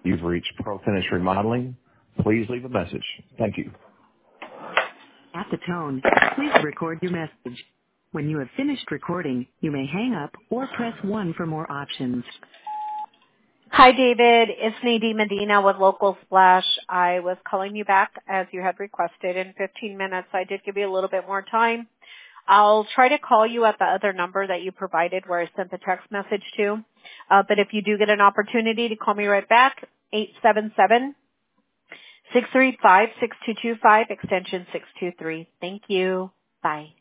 You've reached ProFinish Remodeling. Please leave a message. Thank you. At the tone, please record your message. When you have finished recording, you may hang up or press 1 for more options. Hi, David. It's Nadine Medina with Local Splash. I was calling you back as you had requested in 15 minutes. I did give you a little bit more time. I'll try to call you at the other number that you provided where I sent the text message to. But if you do get an opportunity to call me right back, 877-635-6225, extension 623. Thank you. Bye.